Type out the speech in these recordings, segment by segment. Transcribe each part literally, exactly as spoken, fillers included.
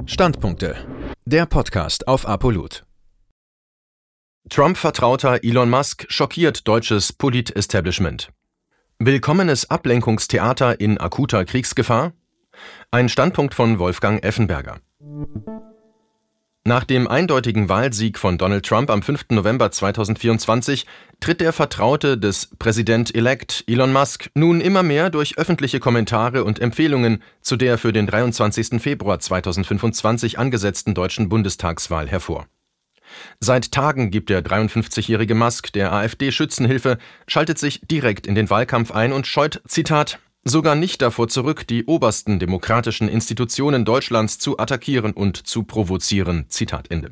Standpunkte. Der Podcast auf Apolut. Trump-Vertrauter Elon Musk schockiert deutsches Polit-Establishment. Willkommenes Ablenkungstheater in akuter Kriegsgefahr? Ein Standpunkt von Wolfgang Effenberger. Nach dem eindeutigen Wahlsieg von Donald Trump am fünften November zweitausendvierundzwanzig tritt der Vertraute des Präsident-elect Elon Musk nun immer mehr durch öffentliche Kommentare und Empfehlungen zu der für den dreiundzwanzigsten Februar zweitausendfünfundzwanzig angesetzten deutschen Bundestagswahl hervor. Seit Tagen gibt der dreiundfünfzigjährige Musk der AfD Schützenhilfe, schaltet sich direkt in den Wahlkampf ein und scheut, Zitat, sogar nicht davor zurück, die obersten demokratischen Institutionen Deutschlands zu attackieren und zu provozieren. Zitat Ende.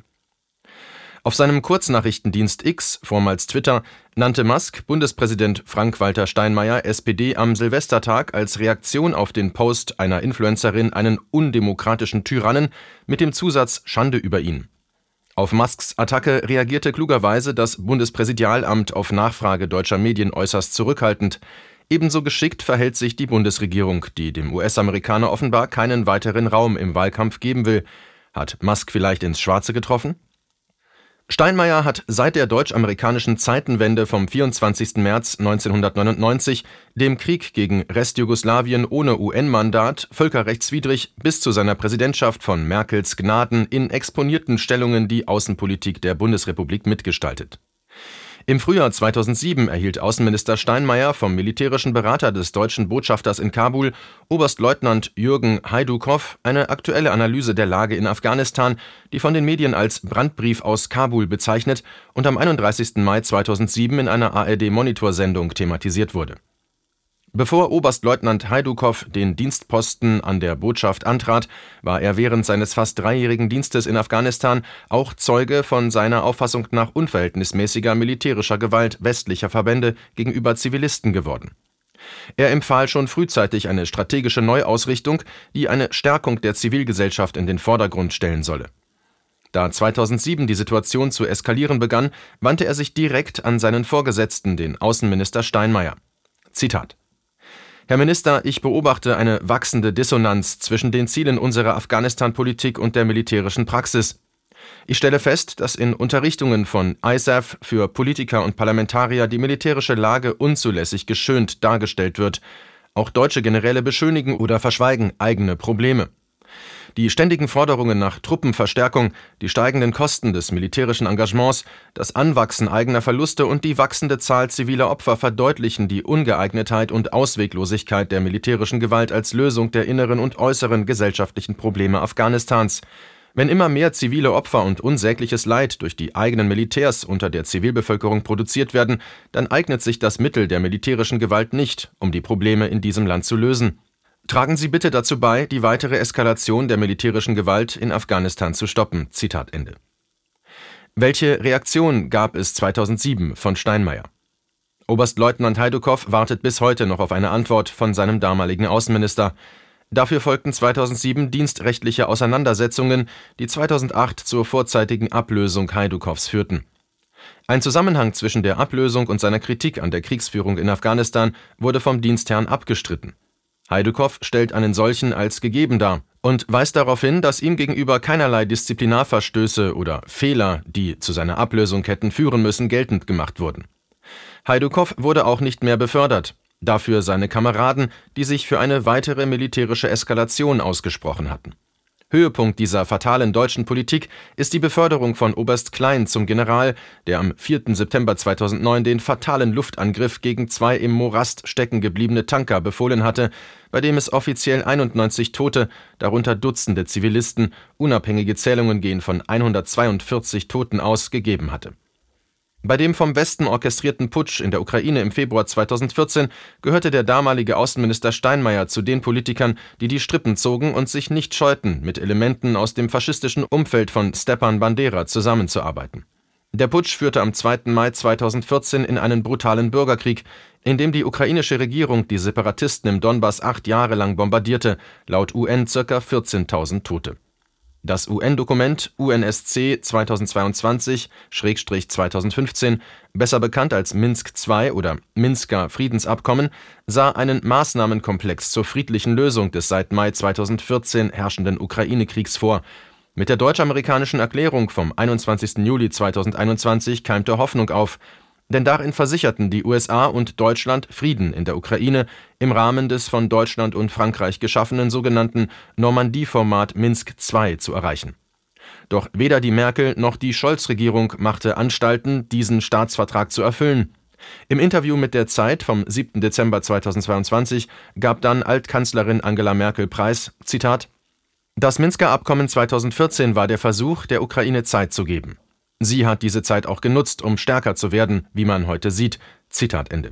Auf seinem Kurznachrichtendienst X, vormals Twitter, nannte Musk Bundespräsident Frank-Walter Steinmeier, S P D, am Silvestertag als Reaktion auf den Post einer Influencerin einen undemokratischen Tyrannen mit dem Zusatz Schande über ihn. Auf Musks Attacke reagierte klugerweise das Bundespräsidialamt auf Nachfrage deutscher Medien äußerst zurückhaltend. Ebenso geschickt verhält sich die Bundesregierung, die dem U S-Amerikaner offenbar keinen weiteren Raum im Wahlkampf geben will. Hat Musk vielleicht ins Schwarze getroffen? Steinmeier hat seit der deutsch-amerikanischen Zeitenwende vom vierundzwanzigsten März neunzehnhundertneunundneunzig, dem Krieg gegen Restjugoslawien ohne U N-Mandat, völkerrechtswidrig bis zu seiner Präsidentschaft von Merkels Gnaden in exponierten Stellungen die Außenpolitik der Bundesrepublik mitgestaltet. Im Frühjahr zweitausendsieben erhielt Außenminister Steinmeier vom militärischen Berater des deutschen Botschafters in Kabul, Oberstleutnant Jürgen Hajdukow, eine aktuelle Analyse der Lage in Afghanistan, die von den Medien als Brandbrief aus Kabul bezeichnet und am einunddreißigsten Mai zweitausendsieben in einer A R D-Monitor-Sendung thematisiert wurde. Bevor Oberstleutnant Hajdukow den Dienstposten an der Botschaft antrat, war er während seines fast dreijährigen Dienstes in Afghanistan auch Zeuge von seiner Auffassung nach unverhältnismäßiger militärischer Gewalt westlicher Verbände gegenüber Zivilisten geworden. Er empfahl schon frühzeitig eine strategische Neuausrichtung, die eine Stärkung der Zivilgesellschaft in den Vordergrund stellen solle. Da zweitausendsieben die Situation zu eskalieren begann, wandte er sich direkt an seinen Vorgesetzten, den Außenminister Steinmeier. Zitat: Herr Minister, ich beobachte eine wachsende Dissonanz zwischen den Zielen unserer Afghanistan-Politik und der militärischen Praxis. Ich stelle fest, dass in Unterrichtungen von I S A F für Politiker und Parlamentarier die militärische Lage unzulässig geschönt dargestellt wird. Auch deutsche Generäle beschönigen oder verschweigen eigene Probleme. Die ständigen Forderungen nach Truppenverstärkung, die steigenden Kosten des militärischen Engagements, das Anwachsen eigener Verluste und die wachsende Zahl ziviler Opfer verdeutlichen die Ungeeignetheit und Ausweglosigkeit der militärischen Gewalt als Lösung der inneren und äußeren gesellschaftlichen Probleme Afghanistans. Wenn immer mehr zivile Opfer und unsägliches Leid durch die eigenen Militärs unter der Zivilbevölkerung produziert werden, dann eignet sich das Mittel der militärischen Gewalt nicht, um die Probleme in diesem Land zu lösen. Tragen Sie bitte dazu bei, die weitere Eskalation der militärischen Gewalt in Afghanistan zu stoppen. Zitat Ende. Welche Reaktion gab es zweitausendsieben von Steinmeier? Oberstleutnant Hajdukow wartet bis heute noch auf eine Antwort von seinem damaligen Außenminister. Dafür folgten zweitausendsieben dienstrechtliche Auseinandersetzungen, die zweitausendacht zur vorzeitigen Ablösung Hajdukows führten. Ein Zusammenhang zwischen der Ablösung und seiner Kritik an der Kriegsführung in Afghanistan wurde vom Dienstherrn abgestritten. Hajdukow stellt einen solchen als gegeben dar und weist darauf hin, dass ihm gegenüber keinerlei Disziplinarverstöße oder Fehler, die zu seiner Ablösung hätten führen müssen, geltend gemacht wurden. Hajdukow wurde auch nicht mehr befördert, dafür seine Kameraden, die sich für eine weitere militärische Eskalation ausgesprochen hatten. Höhepunkt dieser fatalen deutschen Politik ist die Beförderung von Oberst Klein zum General, der am vierten September zweitausendneun den fatalen Luftangriff gegen zwei im Morast stecken gebliebene Tanker befohlen hatte, bei dem es offiziell einundneunzig Tote, darunter Dutzende Zivilisten, unabhängige Zählungen gehen von hundertzweiundvierzig Toten aus, gegeben hatte. Bei dem vom Westen orchestrierten Putsch in der Ukraine im Februar zweitausendvierzehn gehörte der damalige Außenminister Steinmeier zu den Politikern, die die Strippen zogen und sich nicht scheuten, mit Elementen aus dem faschistischen Umfeld von Stepan Bandera zusammenzuarbeiten. Der Putsch führte am zweiten Mai zweitausendvierzehn in einen brutalen Bürgerkrieg, in dem die ukrainische Regierung die Separatisten im Donbass acht Jahre lang bombardierte, laut U N ca. vierzehntausend Tote. Das U N-Dokument U N S C zweitausendzweiundzwanzig zweitausendfünfzehn, besser bekannt als Minsk zwei oder Minsker Friedensabkommen, sah einen Maßnahmenkomplex zur friedlichen Lösung des seit Mai zweitausendvierzehn herrschenden Ukraine-Kriegs vor, Mit der deutsch-amerikanischen Erklärung vom einundzwanzigsten Juli zweitausendeinundzwanzig keimte Hoffnung auf, denn darin versicherten die U S A und Deutschland Frieden in der Ukraine im Rahmen des von Deutschland und Frankreich geschaffenen sogenannten Normandie-Format Minsk zwei zu erreichen. Doch weder die Merkel- noch die Scholz-Regierung machte Anstalten, diesen Staatsvertrag zu erfüllen. Im Interview mit der Zeit vom siebten Dezember zweitausendzweiundzwanzig gab dann Altkanzlerin Angela Merkel preis, Zitat: Das Minsker Abkommen zweitausendvierzehn war der Versuch, der Ukraine Zeit zu geben. Sie hat diese Zeit auch genutzt, um stärker zu werden, wie man heute sieht. Zitat Ende.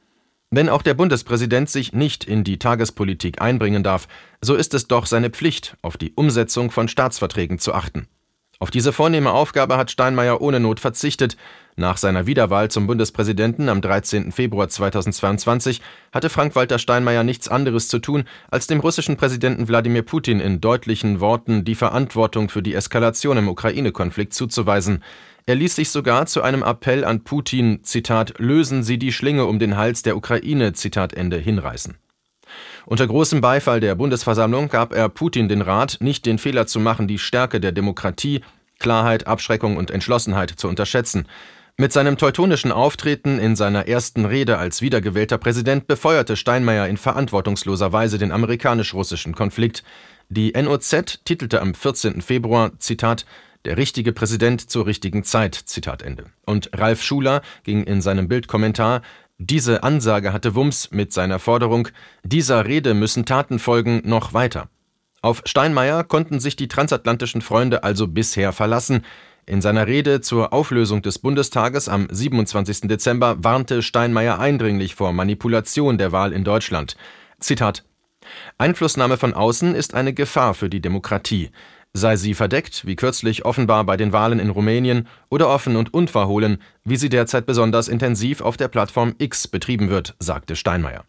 Wenn auch der Bundespräsident sich nicht in die Tagespolitik einbringen darf, so ist es doch seine Pflicht, auf die Umsetzung von Staatsverträgen zu achten. Auf diese vornehme Aufgabe hat Steinmeier ohne Not verzichtet. Nach seiner Wiederwahl zum Bundespräsidenten am dreizehnten Februar zweitausendzweiundzwanzig hatte Frank-Walter Steinmeier nichts anderes zu tun, als dem russischen Präsidenten Wladimir Putin in deutlichen Worten die Verantwortung für die Eskalation im Ukraine-Konflikt zuzuweisen. Er ließ sich sogar zu einem Appell an Putin, Zitat, lösen Sie die Schlinge um den Hals der Ukraine, Zitat Ende, hinreißen. Unter großem Beifall der Bundesversammlung gab er Putin den Rat, nicht den Fehler zu machen, die Stärke der Demokratie, Klarheit, Abschreckung und Entschlossenheit zu unterschätzen. Mit seinem teutonischen Auftreten in seiner ersten Rede als wiedergewählter Präsident befeuerte Steinmeier in verantwortungsloser Weise den amerikanisch-russischen Konflikt. Die N O Z titelte am vierzehnten Februar, Zitat, der richtige Präsident zur richtigen Zeit, Zitat Ende. Und Ralf Schuler ging in seinem Bildkommentar: Diese Ansage hatte Wumms mit seiner Forderung, dieser Rede müssen Taten folgen, noch weiter. Auf Steinmeier konnten sich die transatlantischen Freunde also bisher verlassen. In seiner Rede zur Auflösung des Bundestages am siebenundzwanzigsten Dezember warnte Steinmeier eindringlich vor Manipulation der Wahl in Deutschland. Zitat: Einflussnahme von außen ist eine Gefahr für die Demokratie. Sei sie verdeckt, wie kürzlich offenbar bei den Wahlen in Rumänien, oder offen und unverhohlen, wie sie derzeit besonders intensiv auf der Plattform X betrieben wird, sagte Steinmeier.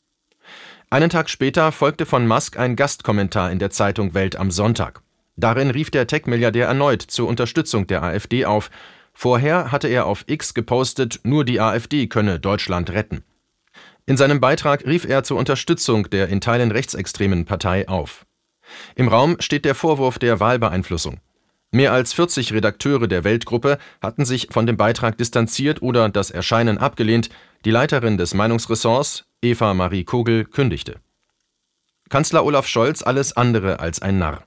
Einen Tag später folgte von Musk ein Gastkommentar in der Zeitung Welt am Sonntag. Darin rief der Tech-Milliardär erneut zur Unterstützung der AfD auf. Vorher hatte er auf X gepostet, nur die AfD könne Deutschland retten. In seinem Beitrag rief er zur Unterstützung der in Teilen rechtsextremen Partei auf. Im Raum steht der Vorwurf der Wahlbeeinflussung. Mehr als vierzig Redakteure der Weltgruppe hatten sich von dem Beitrag distanziert oder das Erscheinen abgelehnt. Die Leiterin des Meinungsressorts, Eva Marie Kogel, kündigte. Kanzler Olaf Scholz alles andere als ein Narr.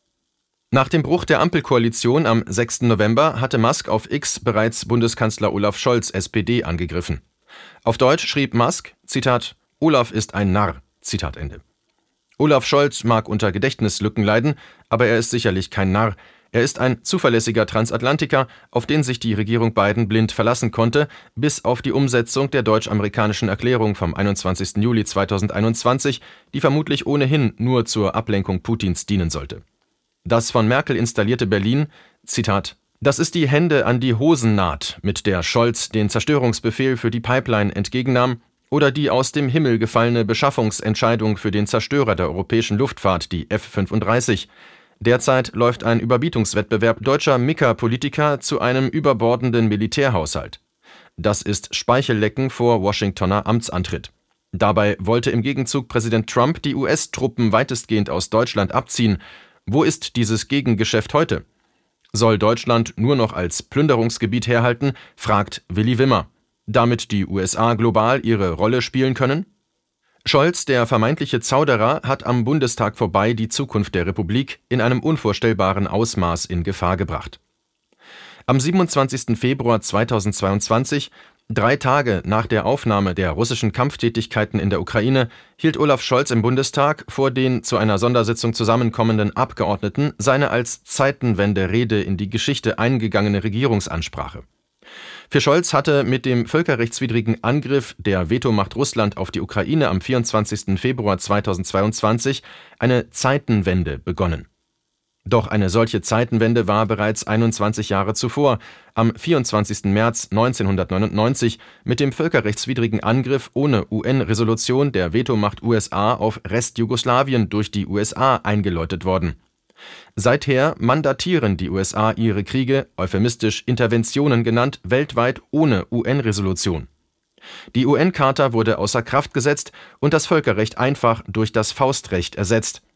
Nach dem Bruch der Ampelkoalition am sechsten November hatte Musk auf X bereits Bundeskanzler Olaf Scholz, S P D, angegriffen. Auf Deutsch schrieb Musk, Zitat, Olaf ist ein Narr, Zitat Ende. Olaf Scholz mag unter Gedächtnislücken leiden, aber er ist sicherlich kein Narr. Er ist ein zuverlässiger Transatlantiker, auf den sich die Regierung Biden blind verlassen konnte, bis auf die Umsetzung der deutsch-amerikanischen Erklärung vom einundzwanzigsten Juli zweitausendeinundzwanzig, die vermutlich ohnehin nur zur Ablenkung Putins dienen sollte. Das von Merkel installierte Berlin, Zitat, das ist die Hände an die Hosennaht, mit der Scholz den Zerstörungsbefehl für die Pipeline entgegennahm, oder die aus dem Himmel gefallene Beschaffungsentscheidung für den Zerstörer der europäischen Luftfahrt, die F fünfunddreißig. Derzeit läuft ein Überbietungswettbewerb deutscher Mika-Politiker zu einem überbordenden Militärhaushalt. Das ist Speichellecken vor Washingtoner Amtsantritt. Dabei wollte im Gegenzug Präsident Trump die U S-Truppen weitestgehend aus Deutschland abziehen. Wo ist dieses Gegengeschäft heute? Soll Deutschland nur noch als Plünderungsgebiet herhalten, fragt Willi Wimmer. Damit die U S A global ihre Rolle spielen können? Scholz, der vermeintliche Zauderer, hat am Bundestag vorbei die Zukunft der Republik in einem unvorstellbaren Ausmaß in Gefahr gebracht. Am siebenundzwanzigsten Februar zweitausendzweiundzwanzig, drei Tage nach der Aufnahme der russischen Kampftätigkeiten in der Ukraine, hielt Olaf Scholz im Bundestag vor den zu einer Sondersitzung zusammenkommenden Abgeordneten seine als Zeitenwende-Rede in die Geschichte eingegangene Regierungsansprache. Für Scholz hatte mit dem völkerrechtswidrigen Angriff der Vetomacht Russland auf die Ukraine am vierundzwanzigsten Februar zweitausendzweiundzwanzig eine Zeitenwende begonnen. Doch eine solche Zeitenwende war bereits einundzwanzig Jahre zuvor, am vierundzwanzigsten März neunzehnhundertneunundneunzig, mit dem völkerrechtswidrigen Angriff ohne U N-Resolution der Vetomacht U S A auf Restjugoslawien durch die U S A eingeläutet worden. Seither mandatieren die U S A ihre Kriege, euphemistisch Interventionen genannt, weltweit ohne U N-Resolution. Die U N-Charta wurde außer Kraft gesetzt und das Völkerrecht einfach durch das Faustrecht ersetzt.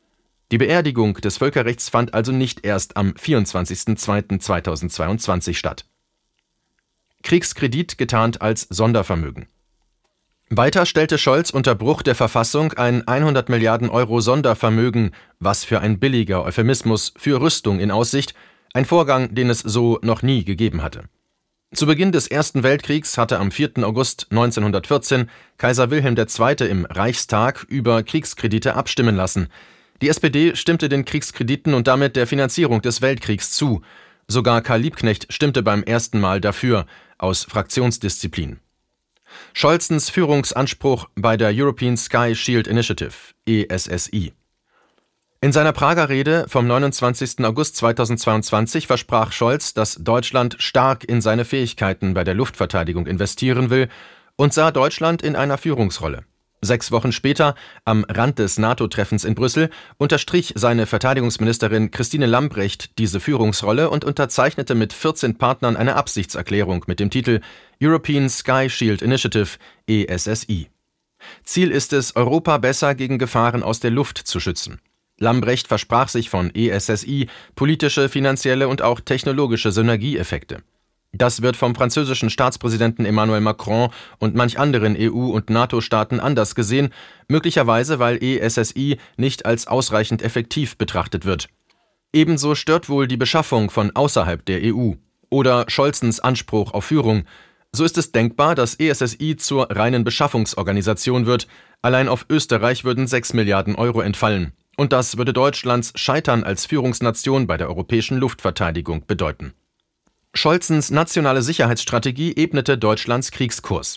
Die Beerdigung des Völkerrechts fand also nicht erst am vierundzwanzigsten zweiten zweitausendzweiundzwanzig statt. Kriegskredit getarnt als Sondervermögen. Weiter stellte Scholz unter Bruch der Verfassung ein hundert Milliarden Euro Sondervermögen, was für ein billiger Euphemismus, für Rüstung in Aussicht, ein Vorgang, den es so noch nie gegeben hatte. Zu Beginn des Ersten Weltkriegs hatte am vierten August neunzehnhundertvierzehn Kaiser Wilhelm der Zweite im Reichstag über Kriegskredite abstimmen lassen. Die S P D stimmte den Kriegskrediten und damit der Finanzierung des Weltkriegs zu. Sogar Karl Liebknecht stimmte beim ersten Mal dafür, aus Fraktionsdisziplin. Scholzens Führungsanspruch bei der European Sky Shield Initiative, E S S I. In seiner Prager Rede vom neunundzwanzigsten August zweitausendzweiundzwanzig versprach Scholz, dass Deutschland stark in seine Fähigkeiten bei der Luftverteidigung investieren will und sah Deutschland in einer Führungsrolle. Sechs Wochen später, am Rand des NATO-Treffens in Brüssel, unterstrich seine Verteidigungsministerin Christine Lambrecht diese Führungsrolle und unterzeichnete mit vierzehn Partnern eine Absichtserklärung mit dem Titel European Sky Shield Initiative, E S S I. Ziel ist es, Europa besser gegen Gefahren aus der Luft zu schützen. Lambrecht versprach sich von E S S I politische, finanzielle und auch technologische Synergieeffekte. Das wird vom französischen Staatspräsidenten Emmanuel Macron und manch anderen E U- und NATO-Staaten anders gesehen, möglicherweise weil E S S I nicht als ausreichend effektiv betrachtet wird. Ebenso stört wohl die Beschaffung von außerhalb der E U oder Scholzens Anspruch auf Führung. So ist es denkbar, dass E S S I zur reinen Beschaffungsorganisation wird. Allein auf Österreich würden sechs Milliarden Euro entfallen. Und das würde Deutschlands Scheitern als Führungsnation bei der europäischen Luftverteidigung bedeuten. Scholzens nationale Sicherheitsstrategie ebnete Deutschlands Kriegskurs.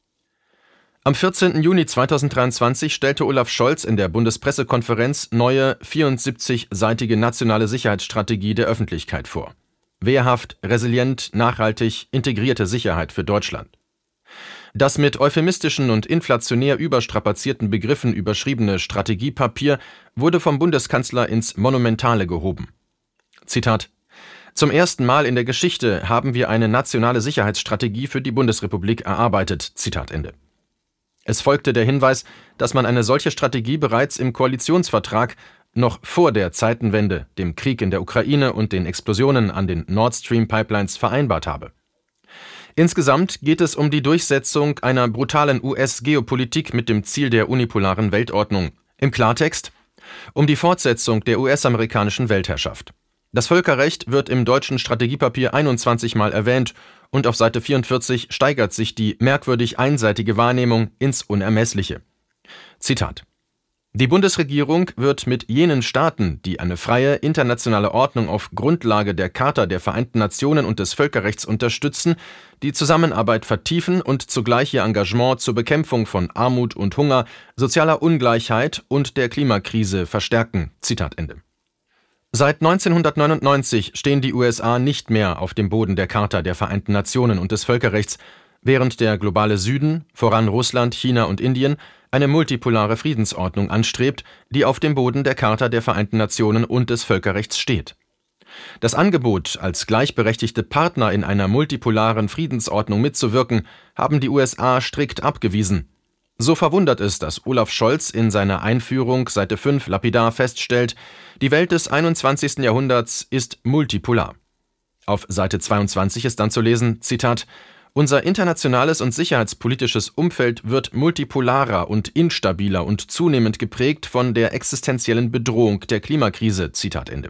Am vierzehnten Juni zweitausenddreiundzwanzig stellte Olaf Scholz in der Bundespressekonferenz neue vierundsiebzigseitige nationale Sicherheitsstrategie der Öffentlichkeit vor. Wehrhaft, resilient, nachhaltig, integrierte Sicherheit für Deutschland. Das mit euphemistischen und inflationär überstrapazierten Begriffen überschriebene Strategiepapier wurde vom Bundeskanzler ins Monumentale gehoben. Zitat: Zum ersten Mal in der Geschichte haben wir eine nationale Sicherheitsstrategie für die Bundesrepublik erarbeitet. Zitat Ende. Es folgte der Hinweis, dass man eine solche Strategie bereits im Koalitionsvertrag noch vor der Zeitenwende, dem Krieg in der Ukraine und den Explosionen an den Nord Stream Pipelines vereinbart habe. Insgesamt geht es um die Durchsetzung einer brutalen U S-Geopolitik mit dem Ziel der unipolaren Weltordnung. Im Klartext: um die Fortsetzung der U S-amerikanischen Weltherrschaft. Das Völkerrecht wird im deutschen Strategiepapier einundzwanzig Mal erwähnt und auf Seite vierundvierzig steigert sich die merkwürdig einseitige Wahrnehmung ins Unermessliche. Zitat: Die Bundesregierung wird mit jenen Staaten, die eine freie internationale Ordnung auf Grundlage der Charta der Vereinten Nationen und des Völkerrechts unterstützen, die Zusammenarbeit vertiefen und zugleich ihr Engagement zur Bekämpfung von Armut und Hunger, sozialer Ungleichheit und der Klimakrise verstärken. Zitat Ende. Seit neunzehnhundertneunundneunzig stehen die U S A nicht mehr auf dem Boden der Charta der Vereinten Nationen und des Völkerrechts, während der globale Süden, voran Russland, China und Indien, eine multipolare Friedensordnung anstrebt, die auf dem Boden der Charta der Vereinten Nationen und des Völkerrechts steht. Das Angebot, als gleichberechtigte Partner in einer multipolaren Friedensordnung mitzuwirken, haben die U S A strikt abgewiesen. So verwundert es, dass Olaf Scholz in seiner Einführung Seite fünf lapidar feststellt, die Welt des einundzwanzigsten Jahrhunderts ist multipolar. Auf Seite zweiundzwanzig ist dann zu lesen, Zitat: Unser internationales und sicherheitspolitisches Umfeld wird multipolarer und instabiler und zunehmend geprägt von der existenziellen Bedrohung der Klimakrise. Zitat Ende.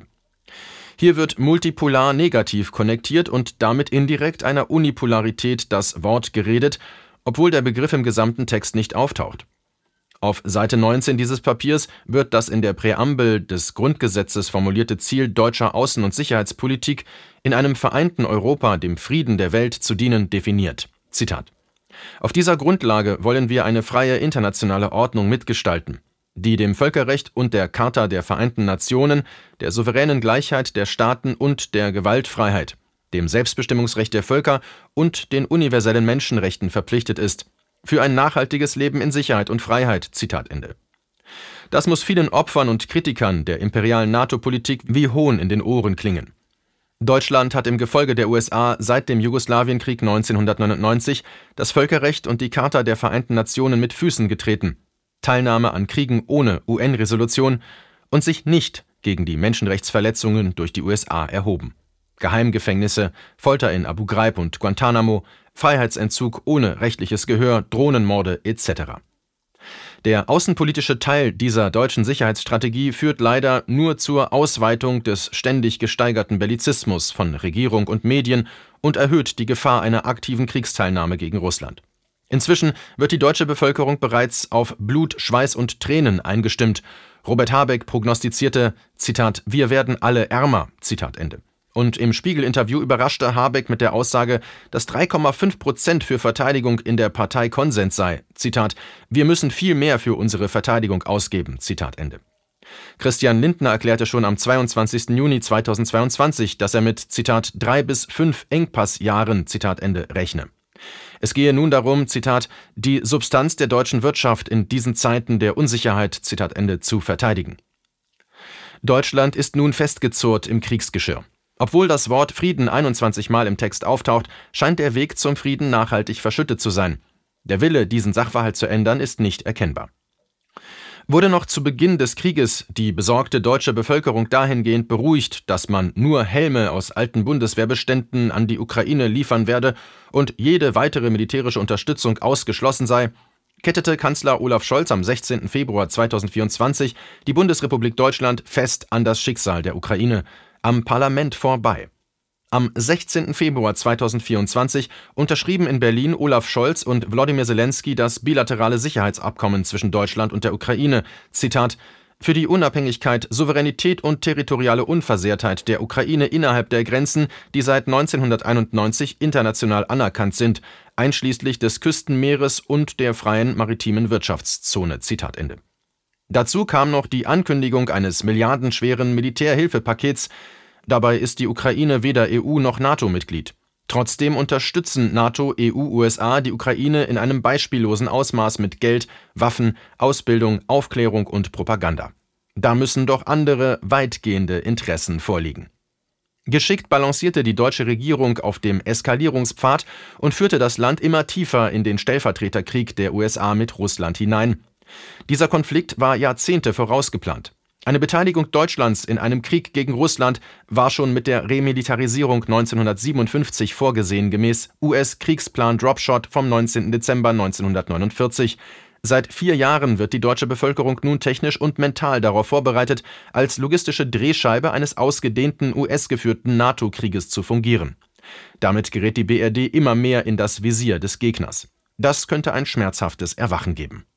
Hier wird multipolar negativ konnektiert und damit indirekt einer Unipolarität das Wort geredet, obwohl der Begriff im gesamten Text nicht auftaucht. Auf Seite neunzehn dieses Papiers wird das in der Präambel des Grundgesetzes formulierte Ziel deutscher Außen- und Sicherheitspolitik, in einem vereinten Europa dem Frieden der Welt zu dienen, definiert. Zitat: Auf dieser Grundlage wollen wir eine freie internationale Ordnung mitgestalten, die dem Völkerrecht und der Charta der Vereinten Nationen, der souveränen Gleichheit der Staaten und der Gewaltfreiheit, dem Selbstbestimmungsrecht der Völker und den universellen Menschenrechten verpflichtet ist, für ein nachhaltiges Leben in Sicherheit und Freiheit. Zitat Ende. Das muss vielen Opfern und Kritikern der imperialen NATO-Politik wie Hohn in den Ohren klingen. Deutschland hat im Gefolge der U S A seit dem Jugoslawienkrieg neunzehnhundertneunundneunzig das Völkerrecht und die Charta der Vereinten Nationen mit Füßen getreten, Teilnahme an Kriegen ohne U N-Resolution und sich nicht gegen die Menschenrechtsverletzungen durch die U S A erhoben. Geheimgefängnisse, Folter in Abu Ghraib und Guantanamo, Freiheitsentzug ohne rechtliches Gehör, Drohnenmorde et cetera. Der außenpolitische Teil dieser deutschen Sicherheitsstrategie führt leider nur zur Ausweitung des ständig gesteigerten Bellizismus von Regierung und Medien und erhöht die Gefahr einer aktiven Kriegsteilnahme gegen Russland. Inzwischen wird die deutsche Bevölkerung bereits auf Blut, Schweiß und Tränen eingestimmt. Robert Habeck prognostizierte, Zitat, wir werden alle ärmer, Zitat Ende. Und im Spiegel-Interview überraschte Habeck mit der Aussage, dass drei Komma fünf Prozent für Verteidigung in der Partei Konsens sei. Zitat, wir müssen viel mehr für unsere Verteidigung ausgeben. Zitat Ende. Christian Lindner erklärte schon am zweiundzwanzigsten Juni zweitausendzweiundzwanzig, dass er mit, Zitat, drei bis fünf Engpassjahren, Zitat Ende, rechne. Es gehe nun darum, Zitat, die Substanz der deutschen Wirtschaft in diesen Zeiten der Unsicherheit, Zitat Ende, zu verteidigen. Deutschland ist nun festgezurrt im Kriegsgeschirr. Obwohl das Wort Frieden einundzwanzig Mal im Text auftaucht, scheint der Weg zum Frieden nachhaltig verschüttet zu sein. Der Wille, diesen Sachverhalt zu ändern, ist nicht erkennbar. Wurde noch zu Beginn des Krieges die besorgte deutsche Bevölkerung dahingehend beruhigt, dass man nur Helme aus alten Bundeswehrbeständen an die Ukraine liefern werde und jede weitere militärische Unterstützung ausgeschlossen sei, kettete Kanzler Olaf Scholz am sechzehnten Februar zweitausendvierundzwanzig die Bundesrepublik Deutschland fest an das Schicksal der Ukraine, am Parlament vorbei. Am sechzehnten Februar zweitausendvierundzwanzig unterschrieben in Berlin Olaf Scholz und Wladimir Selenskyj das bilaterale Sicherheitsabkommen zwischen Deutschland und der Ukraine, Zitat, für die Unabhängigkeit, Souveränität und territoriale Unversehrtheit der Ukraine innerhalb der Grenzen, die seit neunzehnhunderteinundneunzig international anerkannt sind, einschließlich des Küstenmeeres und der freien maritimen Wirtschaftszone, Zitat Ende. Dazu kam noch die Ankündigung eines milliardenschweren Militärhilfepakets. Dabei ist die Ukraine weder E U noch NATO-Mitglied. Trotzdem unterstützen NATO, E U, U S A die Ukraine in einem beispiellosen Ausmaß mit Geld, Waffen, Ausbildung, Aufklärung und Propaganda. Da müssen doch andere, weitgehende Interessen vorliegen. Geschickt balancierte die deutsche Regierung auf dem Eskalierungspfad und führte das Land immer tiefer in den Stellvertreterkrieg der U S A mit Russland hinein. Dieser Konflikt war Jahrzehnte vorausgeplant. Eine Beteiligung Deutschlands in einem Krieg gegen Russland war schon mit der Remilitarisierung neunzehnhundertsiebenundfünfzig vorgesehen, gemäß U S-Kriegsplan Dropshot vom neunzehnten Dezember neunzehnhundertneunundvierzig. Seit vier Jahren wird die deutsche Bevölkerung nun technisch und mental darauf vorbereitet, als logistische Drehscheibe eines ausgedehnten U S-geführten NATO-Krieges zu fungieren. Damit gerät die B R D immer mehr in das Visier des Gegners. Das könnte ein schmerzhaftes Erwachen geben.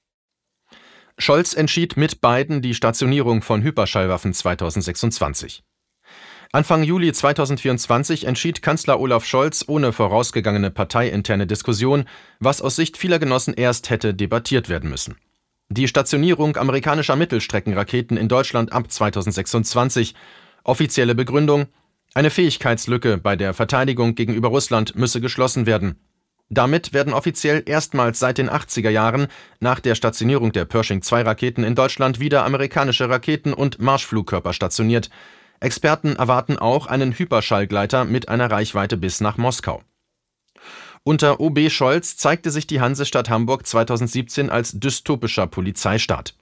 Scholz entschied mit Biden die Stationierung von Hyperschallwaffen zweitausendsechsundzwanzig. Anfang Juli zweitausendvierundzwanzig entschied Kanzler Olaf Scholz ohne vorausgegangene parteiinterne Diskussion, was aus Sicht vieler Genossen erst hätte debattiert werden müssen. Die Stationierung amerikanischer Mittelstreckenraketen in Deutschland ab zweitausendsechsundzwanzig. Offizielle Begründung: eine Fähigkeitslücke bei der Verteidigung gegenüber Russland müsse geschlossen werden. Damit werden offiziell erstmals seit den achtziger Jahren nach der Stationierung der Pershing zwei Raketen in Deutschland wieder amerikanische Raketen und Marschflugkörper stationiert. Experten erwarten auch einen Hyperschallgleiter mit einer Reichweite bis nach Moskau. Unter O B Scholz zeigte sich die Hansestadt Hamburg zweitausendsiebzehn als dystopischer Polizeistaat.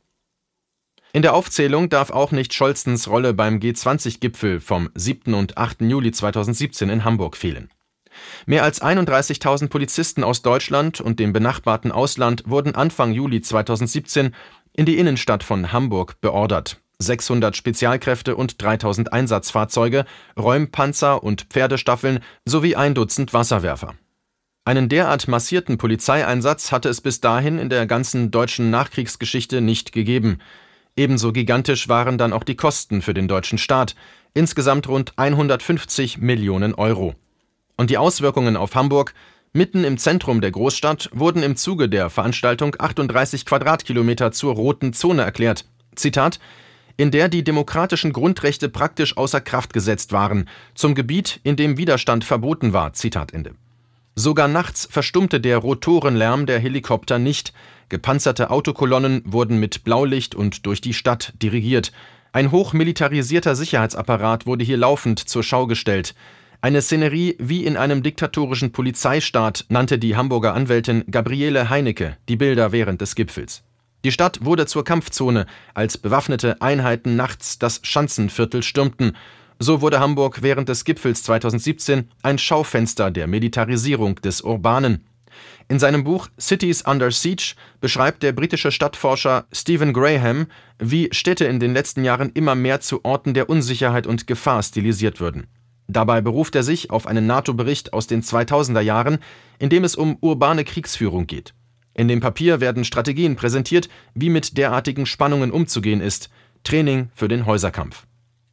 In der Aufzählung darf auch nicht Scholzens Rolle beim G zwanzig Gipfel vom siebten und achten Juli zweitausendsiebzehn in Hamburg fehlen. Mehr als einunddreißigtausend Polizisten aus Deutschland und dem benachbarten Ausland wurden Anfang Juli zweitausendsiebzehn in die Innenstadt von Hamburg beordert. sechshundert Spezialkräfte und dreitausend Einsatzfahrzeuge, Räumpanzer und Pferdestaffeln sowie ein Dutzend Wasserwerfer. Einen derart massierten Polizeieinsatz hatte es bis dahin in der ganzen deutschen Nachkriegsgeschichte nicht gegeben. Ebenso gigantisch waren dann auch die Kosten für den deutschen Staat, insgesamt rund hundertfünfzig Millionen Euro. Und die Auswirkungen auf Hamburg: mitten im Zentrum der Großstadt wurden im Zuge der Veranstaltung achtunddreißig Quadratkilometer zur roten Zone erklärt. Zitat: in der die demokratischen Grundrechte praktisch außer Kraft gesetzt waren, zum Gebiet, in dem Widerstand verboten war. Zitat Ende. Sogar nachts verstummte der Rotorenlärm der Helikopter nicht. Gepanzerte Autokolonnen wurden mit Blaulicht und durch die Stadt dirigiert. Ein hochmilitarisierter Sicherheitsapparat wurde hier laufend zur Schau gestellt. Eine Szenerie wie in einem diktatorischen Polizeistaat, nannte die Hamburger Anwältin Gabriele Heinecke die Bilder während des Gipfels. Die Stadt wurde zur Kampfzone, als bewaffnete Einheiten nachts das Schanzenviertel stürmten. So wurde Hamburg während des Gipfels zweitausendsiebzehn ein Schaufenster der Militarisierung des Urbanen. In seinem Buch Cities Under Siege beschreibt der britische Stadtforscher Stephen Graham, wie Städte in den letzten Jahren immer mehr zu Orten der Unsicherheit und Gefahr stilisiert würden. Dabei beruft er sich auf einen NATO-Bericht aus den zweitausender Jahren, in dem es um urbane Kriegsführung geht. In dem Papier werden Strategien präsentiert, wie mit derartigen Spannungen umzugehen ist. Training für den Häuserkampf.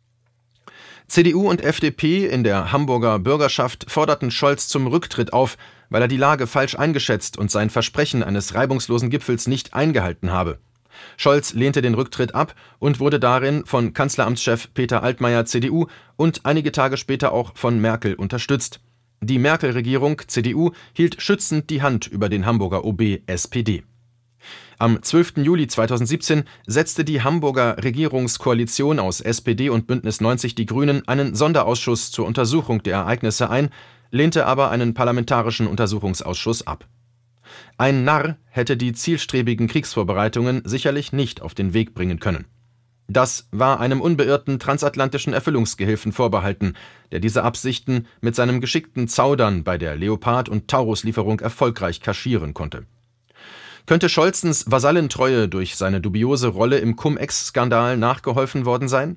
C D U und F D P in der Hamburger Bürgerschaft forderten Scholz zum Rücktritt auf, weil er die Lage falsch eingeschätzt und sein Versprechen eines reibungslosen Gipfels nicht eingehalten habe. Scholz lehnte den Rücktritt ab und wurde darin von Kanzleramtschef Peter Altmaier C D U und einige Tage später auch von Merkel unterstützt. Die Merkel-Regierung C D U hielt schützend die Hand über den Hamburger O B S P D. Am zwölften Juli zweitausendsiebzehn setzte die Hamburger Regierungskoalition aus S P D und Bündnis neunzig Die Grünen einen Sonderausschuss zur Untersuchung der Ereignisse ein, lehnte aber einen parlamentarischen Untersuchungsausschuss ab. Ein Narr hätte die zielstrebigen Kriegsvorbereitungen sicherlich nicht auf den Weg bringen können. Das war einem unbeirrten transatlantischen Erfüllungsgehilfen vorbehalten, der diese Absichten mit seinem geschickten Zaudern bei der Leopard- und Taurus-Lieferung erfolgreich kaschieren konnte. Könnte Scholzens Vasallentreue durch seine dubiose Rolle im Cum-Ex-Skandal nachgeholfen worden sein?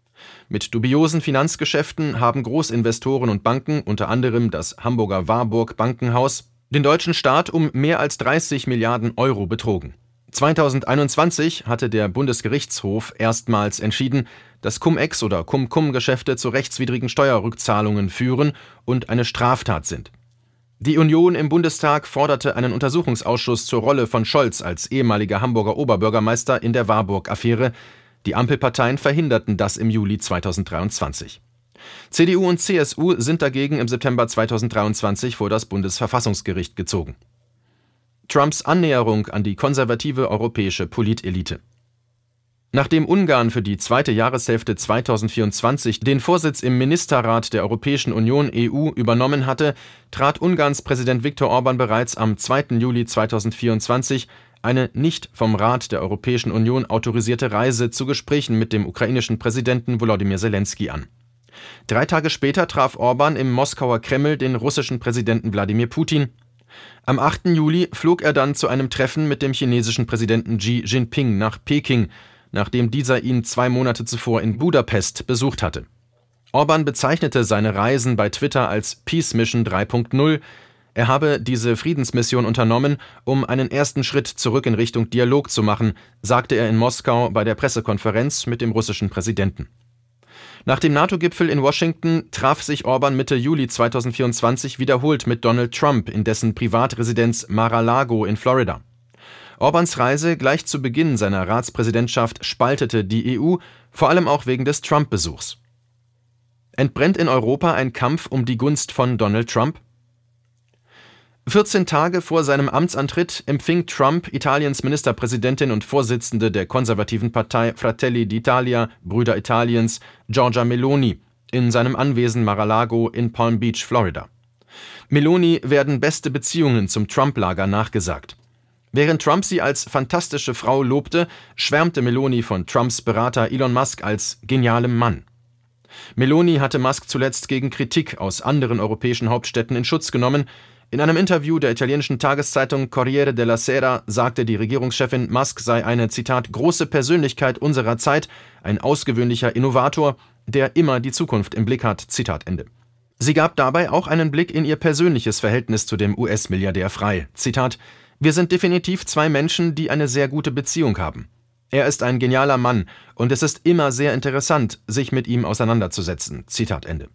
Mit dubiosen Finanzgeschäften haben Großinvestoren und Banken, unter anderem das Hamburger Warburg Bankenhaus, den deutschen Staat um mehr als dreißig Milliarden Euro betrogen. zweitausendeinundzwanzig hatte der Bundesgerichtshof erstmals entschieden, dass Cum-Ex- oder Cum-Cum-Geschäfte zu rechtswidrigen Steuerrückzahlungen führen und eine Straftat sind. Die Union im Bundestag forderte einen Untersuchungsausschuss zur Rolle von Scholz als ehemaliger Hamburger Oberbürgermeister in der Warburg-Affäre. Die Ampelparteien verhinderten das im Juli zweitausenddreiundzwanzig. C D U und C S U sind dagegen im September zweitausenddreiundzwanzig vor das Bundesverfassungsgericht gezogen. Trumps Annäherung an die konservative europäische Politelite. Nachdem Ungarn für die zweite Jahreshälfte zweitausendvierundzwanzig den Vorsitz im Ministerrat der Europäischen Union E U übernommen hatte, trat Ungarns Präsident Viktor Orban bereits am zweiten Juli zweitausendvierundzwanzig eine nicht vom Rat der Europäischen Union autorisierte Reise zu Gesprächen mit dem ukrainischen Präsidenten Volodymyr Zelensky an. Drei Tage später traf Orban im Moskauer Kreml den russischen Präsidenten Wladimir Putin. Am achten Juli flog er dann zu einem Treffen mit dem chinesischen Präsidenten Xi Jinping nach Peking, nachdem dieser ihn zwei Monate zuvor in Budapest besucht hatte. Orban bezeichnete seine Reisen bei Twitter als Peace Mission drei Punkt null. Er habe diese Friedensmission unternommen, um einen ersten Schritt zurück in Richtung Dialog zu machen, sagte er in Moskau bei der Pressekonferenz mit dem russischen Präsidenten. Nach dem NATO-Gipfel in Washington traf sich Orban Mitte Juli zweitausendvierundzwanzig wiederholt mit Donald Trump in dessen Privatresidenz Mar-a-Lago in Florida. Orbans Reise gleich zu Beginn seiner Ratspräsidentschaft spaltete die E U, vor allem auch wegen des Trump-Besuchs. Entbrennt in Europa ein Kampf um die Gunst von Donald Trump? vierzehn Tage vor seinem Amtsantritt empfing Trump Italiens Ministerpräsidentin und Vorsitzende der konservativen Partei Fratelli d'Italia, Brüder Italiens, Giorgia Meloni, in seinem Anwesen Mar-a-Lago in Palm Beach, Florida. Meloni werden beste Beziehungen zum Trump-Lager nachgesagt. Während Trump sie als fantastische Frau lobte, schwärmte Meloni von Trumps Berater Elon Musk als genialem Mann. Meloni hatte Musk zuletzt gegen Kritik aus anderen europäischen Hauptstädten in Schutz genommen. In einem Interview der italienischen Tageszeitung Corriere della Sera sagte die Regierungschefin, Musk sei eine, Zitat, große Persönlichkeit unserer Zeit, ein ausgewöhnlicher Innovator, der immer die Zukunft im Blick hat, Zitat Ende. Sie gab dabei auch einen Blick in ihr persönliches Verhältnis zu dem U S-Milliardär frei. Zitat, wir sind definitiv zwei Menschen, die eine sehr gute Beziehung haben. Er ist ein genialer Mann und es ist immer sehr interessant, sich mit ihm auseinanderzusetzen. Zitat Ende.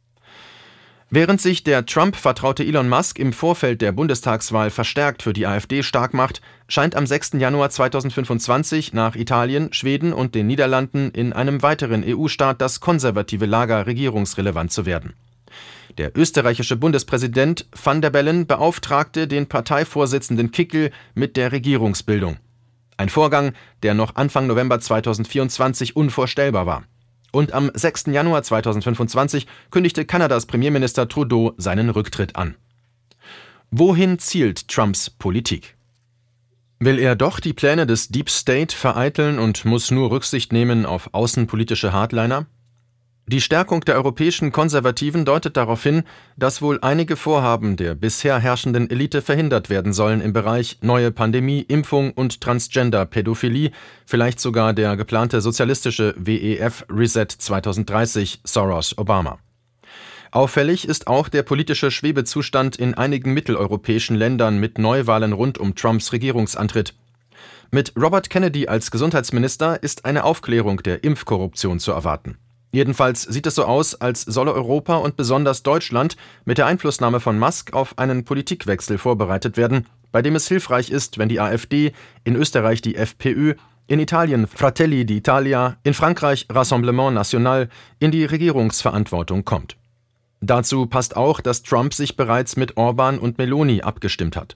Während sich der Trump-vertraute Elon Musk im Vorfeld der Bundestagswahl verstärkt für die AfD stark macht, scheint am sechsten Januar zweitausendfünfundzwanzig nach Italien, Schweden und den Niederlanden in einem weiteren E U-Staat das konservative Lager regierungsrelevant zu werden. Der österreichische Bundespräsident Van der Bellen beauftragte den Parteivorsitzenden Kickl mit der Regierungsbildung. Ein Vorgang, der noch Anfang November zweitausendvierundzwanzig unvorstellbar war. Und am sechsten Januar zweitausendfünfundzwanzig kündigte Kanadas Premierminister Trudeau seinen Rücktritt an. Wohin zielt Trumps Politik? Will er doch die Pläne des Deep State vereiteln und muss nur Rücksicht nehmen auf außenpolitische Hardliner? Die Stärkung der europäischen Konservativen deutet darauf hin, dass wohl einige Vorhaben der bisher herrschenden Elite verhindert werden sollen im Bereich neue Pandemie, Impfung und Transgender-Pädophilie, vielleicht sogar der geplante sozialistische W E F-Reset zweitausenddreißig Soros-Obama. Auffällig ist auch der politische Schwebezustand in einigen mitteleuropäischen Ländern mit Neuwahlen rund um Trumps Regierungsantritt. Mit Robert Kennedy als Gesundheitsminister ist eine Aufklärung der Impfkorruption zu erwarten. Jedenfalls sieht es so aus, als solle Europa und besonders Deutschland mit der Einflussnahme von Musk auf einen Politikwechsel vorbereitet werden, bei dem es hilfreich ist, wenn die AfD, in Österreich die FPÖ, in Italien Fratelli d'Italia, in Frankreich Rassemblement National in die Regierungsverantwortung kommt. Dazu passt auch, dass Trump sich bereits mit Orban und Meloni abgestimmt hat.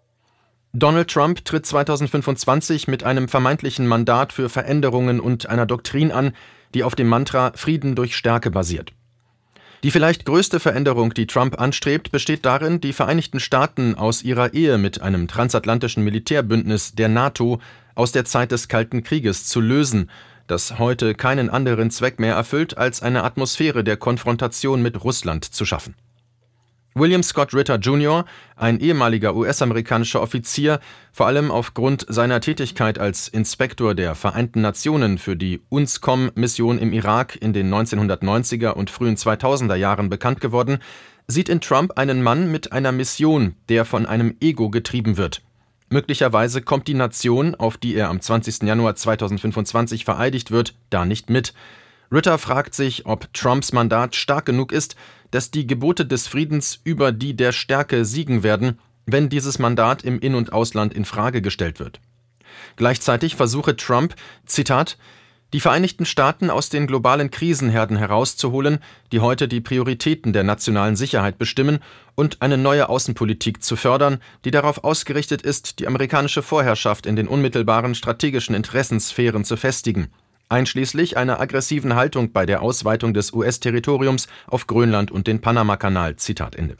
Donald Trump tritt zweitausendfünfundzwanzig mit einem vermeintlichen Mandat für Veränderungen und einer Doktrin an, die auf dem Mantra Frieden durch Stärke basiert. Die vielleicht größte Veränderung, die Trump anstrebt, besteht darin, die Vereinigten Staaten aus ihrer Ehe mit einem transatlantischen Militärbündnis der NATO aus der Zeit des Kalten Krieges zu lösen, das heute keinen anderen Zweck mehr erfüllt, als eine Atmosphäre der Konfrontation mit Russland zu schaffen. William Scott Ritter Junior, ein ehemaliger U S-amerikanischer Offizier, vor allem aufgrund seiner Tätigkeit als Inspektor der Vereinten Nationen für die U N S C O M-Mission im Irak in den neunzehnhundertneunziger und frühen zweitausender Jahren bekannt geworden, sieht in Trump einen Mann mit einer Mission, der von einem Ego getrieben wird. Möglicherweise kommt die Nation, auf die er am zwanzigsten Januar zweitausendfünfundzwanzig vereidigt wird, da nicht mit. Ritter fragt sich, ob Trumps Mandat stark genug ist, dass die Gebote des Friedens über die der Stärke siegen werden, wenn dieses Mandat im In- und Ausland in Frage gestellt wird. Gleichzeitig versuche Trump, Zitat, die Vereinigten Staaten aus den globalen Krisenherden herauszuholen, die heute die Prioritäten der nationalen Sicherheit bestimmen, und eine neue Außenpolitik zu fördern, die darauf ausgerichtet ist, die amerikanische Vorherrschaft in den unmittelbaren strategischen Interessenssphären zu festigen, einschließlich einer aggressiven Haltung bei der Ausweitung des U S-Territoriums auf Grönland und den Panamakanal. Zitat Ende.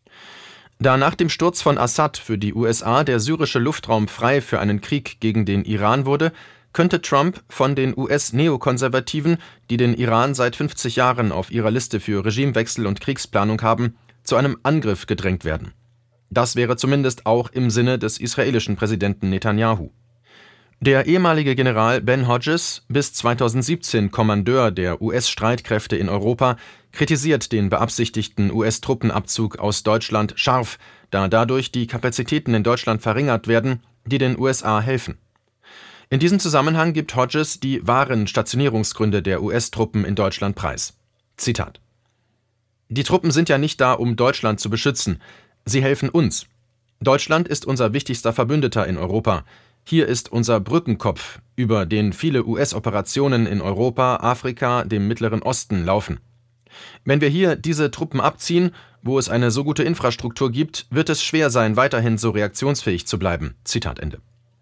Da nach dem Sturz von Assad für die U S A der syrische Luftraum frei für einen Krieg gegen den Iran wurde, könnte Trump von den U S-Neokonservativen, die den Iran seit fünfzig Jahren auf ihrer Liste für Regimewechsel und Kriegsplanung haben, zu einem Angriff gedrängt werden. Das wäre zumindest auch im Sinne des israelischen Präsidenten Netanyahu. Der ehemalige General Ben Hodges, bis zweitausendsiebzehn Kommandeur der U S-Streitkräfte in Europa, kritisiert den beabsichtigten U S-Truppenabzug aus Deutschland scharf, da dadurch die Kapazitäten in Deutschland verringert werden, die den U S A helfen. In diesem Zusammenhang gibt Hodges die wahren Stationierungsgründe der U S-Truppen in Deutschland preis. Zitat: Die Truppen sind ja nicht da, um Deutschland zu beschützen. Sie helfen uns. Deutschland ist unser wichtigster Verbündeter in Europa. Hier ist unser Brückenkopf, über den viele U S-Operationen in Europa, Afrika, dem Mittleren Osten laufen. Wenn wir hier diese Truppen abziehen, wo es eine so gute Infrastruktur gibt, wird es schwer sein, weiterhin so reaktionsfähig zu bleiben. Zitat Ende.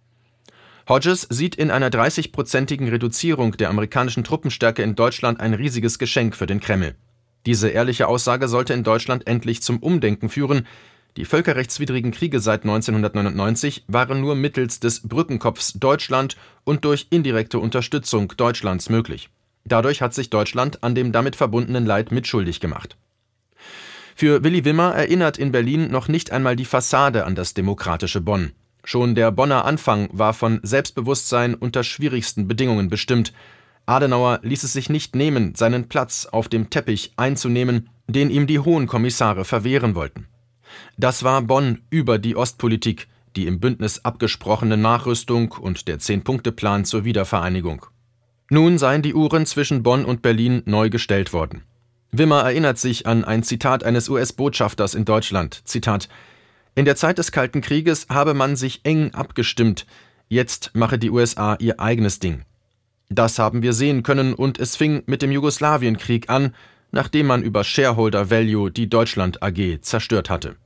Hodges sieht in einer dreißigprozentigen Reduzierung der amerikanischen Truppenstärke in Deutschland ein riesiges Geschenk für den Kreml. Diese ehrliche Aussage sollte in Deutschland endlich zum Umdenken führen. Die völkerrechtswidrigen Kriege seit neunzehnhundertneunundneunzig waren nur mittels des Brückenkopfs Deutschland und durch indirekte Unterstützung Deutschlands möglich. Dadurch hat sich Deutschland an dem damit verbundenen Leid mitschuldig gemacht. Für Willy Wimmer erinnert in Berlin noch nicht einmal die Fassade an das demokratische Bonn. Schon der Bonner Anfang war von Selbstbewusstsein unter schwierigsten Bedingungen bestimmt. Adenauer ließ es sich nicht nehmen, seinen Platz auf dem Teppich einzunehmen, den ihm die Hohen Kommissare verwehren wollten. Das war Bonn über die Ostpolitik, die im Bündnis abgesprochene Nachrüstung und der Zehn-Punkte-Plan zur Wiedervereinigung. Nun seien die Uhren zwischen Bonn und Berlin neu gestellt worden. Wimmer erinnert sich an ein Zitat eines U S-Botschafters in Deutschland. Zitat: In der Zeit des Kalten Krieges habe man sich eng abgestimmt. Jetzt mache die U S A ihr eigenes Ding. Das haben wir sehen können und es fing mit dem Jugoslawienkrieg an, nachdem man über Shareholder Value die Deutschland A G zerstört hatte.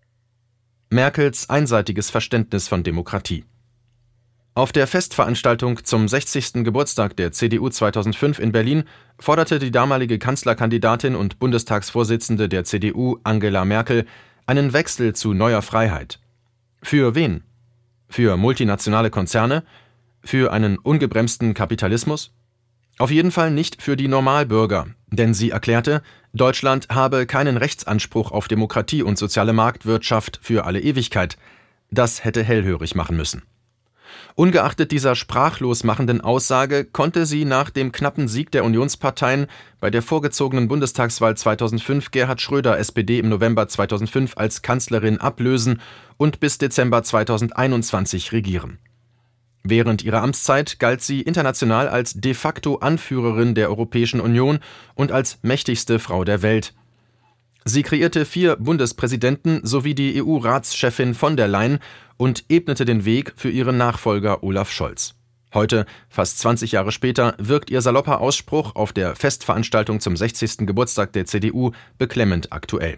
Merkels einseitiges Verständnis von Demokratie. Auf der Festveranstaltung zum sechzigsten Geburtstag der C D U zweitausendfünf in Berlin forderte die damalige Kanzlerkandidatin und Bundestagsvorsitzende der C D U Angela Merkel einen Wechsel zu neuer Freiheit. Für wen? Für multinationale Konzerne? Für einen ungebremsten Kapitalismus? Auf jeden Fall nicht für die Normalbürger, denn sie erklärte, Deutschland habe keinen Rechtsanspruch auf Demokratie und soziale Marktwirtschaft für alle Ewigkeit. Das hätte hellhörig machen müssen. Ungeachtet dieser sprachlos machenden Aussage konnte sie nach dem knappen Sieg der Unionsparteien bei der vorgezogenen Bundestagswahl zweitausendfünf Gerhard Schröder S P D im November zweitausendfünf als Kanzlerin ablösen und bis Dezember zweitausendeinundzwanzig regieren. Während ihrer Amtszeit galt sie international als de facto Anführerin der Europäischen Union und als mächtigste Frau der Welt. Sie kreierte vier Bundespräsidenten sowie die E U-Ratschefin von der Leyen und ebnete den Weg für ihren Nachfolger Olaf Scholz. Heute, fast zwanzig Jahre später, wirkt ihr salopper Ausspruch auf der Festveranstaltung zum sechzigsten Geburtstag der C D U beklemmend aktuell.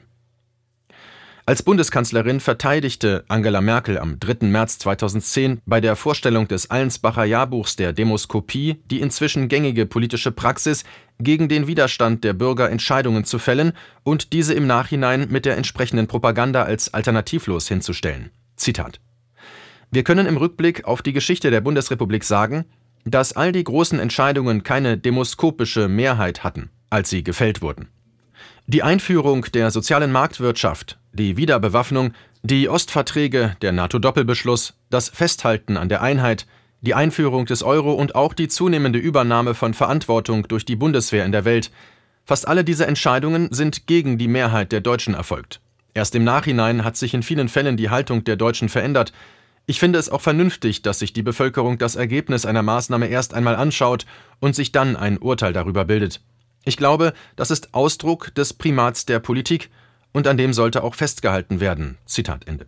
Als Bundeskanzlerin verteidigte Angela Merkel am dritten März zweitausendzehn bei der Vorstellung des Allensbacher Jahrbuchs der Demoskopie die inzwischen gängige politische Praxis, gegen den Widerstand der Bürger Entscheidungen zu fällen und diese im Nachhinein mit der entsprechenden Propaganda als alternativlos hinzustellen. Zitat: Wir können im Rückblick auf die Geschichte der Bundesrepublik sagen, dass all die großen Entscheidungen keine demoskopische Mehrheit hatten, als sie gefällt wurden. Die Einführung der sozialen Marktwirtschaft, die Wiederbewaffnung, die Ostverträge, der NATO-Doppelbeschluss, das Festhalten an der Einheit, die Einführung des Euro und auch die zunehmende Übernahme von Verantwortung durch die Bundeswehr in der Welt. Fast alle diese Entscheidungen sind gegen die Mehrheit der Deutschen erfolgt. Erst im Nachhinein hat sich in vielen Fällen die Haltung der Deutschen verändert. Ich finde es auch vernünftig, dass sich die Bevölkerung das Ergebnis einer Maßnahme erst einmal anschaut und sich dann ein Urteil darüber bildet. Ich glaube, das ist Ausdruck des Primats der Politik und an dem sollte auch festgehalten werden. Zitat Ende.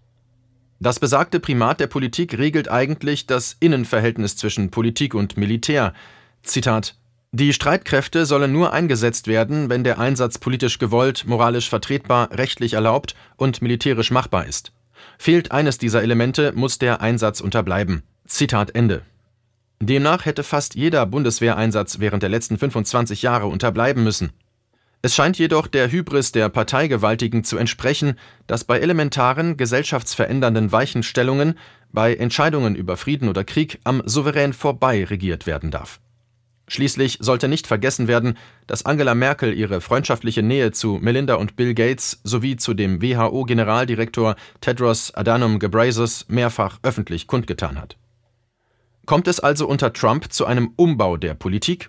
Das besagte Primat der Politik regelt eigentlich das Innenverhältnis zwischen Politik und Militär. Zitat: Die Streitkräfte sollen nur eingesetzt werden, wenn der Einsatz politisch gewollt, moralisch vertretbar, rechtlich erlaubt und militärisch machbar ist. Fehlt eines dieser Elemente, muss der Einsatz unterbleiben. Zitat Ende. Demnach hätte fast jeder Bundeswehreinsatz während der letzten fünfundzwanzig Jahre unterbleiben müssen. Es scheint jedoch der Hybris der Parteigewaltigen zu entsprechen, dass bei elementaren, gesellschaftsverändernden Weichenstellungen, bei Entscheidungen über Frieden oder Krieg am Souverän vorbei regiert werden darf. Schließlich sollte nicht vergessen werden, dass Angela Merkel ihre freundschaftliche Nähe zu Melinda und Bill Gates sowie zu dem W H O-Generaldirektor Tedros Adhanom Ghebreyesus mehrfach öffentlich kundgetan hat. Kommt es also unter Trump zu einem Umbau der Politik?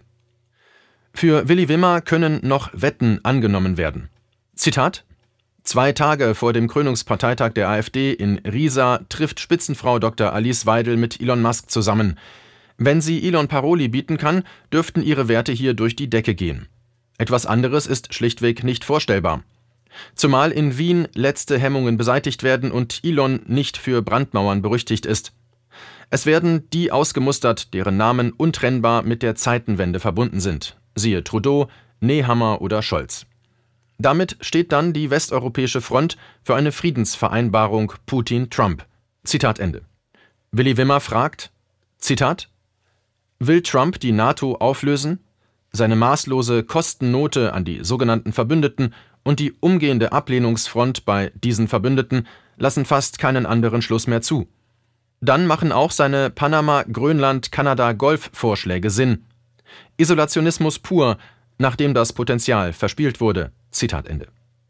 Für Willi Wimmer können noch Wetten angenommen werden. Zitat: Zwei Tage vor dem Krönungsparteitag der AfD in Riesa trifft Spitzenfrau Doktor Alice Weidel mit Elon Musk zusammen. Wenn sie Elon Paroli bieten kann, dürften ihre Werte hier durch die Decke gehen. Etwas anderes ist schlichtweg nicht vorstellbar. Zumal in Wien letzte Hemmungen beseitigt werden und Elon nicht für Brandmauern berüchtigt ist. Es werden die ausgemustert, deren Namen untrennbar mit der Zeitenwende verbunden sind. Siehe Trudeau, Nehammer oder Scholz. Damit steht dann die westeuropäische Front für eine Friedensvereinbarung Putin-Trump. Zitat Ende. Willi Wimmer fragt, Zitat: Will Trump die NATO auflösen? Seine maßlose Kostennote an die sogenannten Verbündeten und die umgehende Ablehnungsfront bei diesen Verbündeten lassen fast keinen anderen Schluss mehr zu. Dann machen auch seine Panama-, Grönland-, Kanada-Golf-Vorschläge Sinn. Isolationismus pur, nachdem das Potenzial verspielt wurde. Zitat Ende.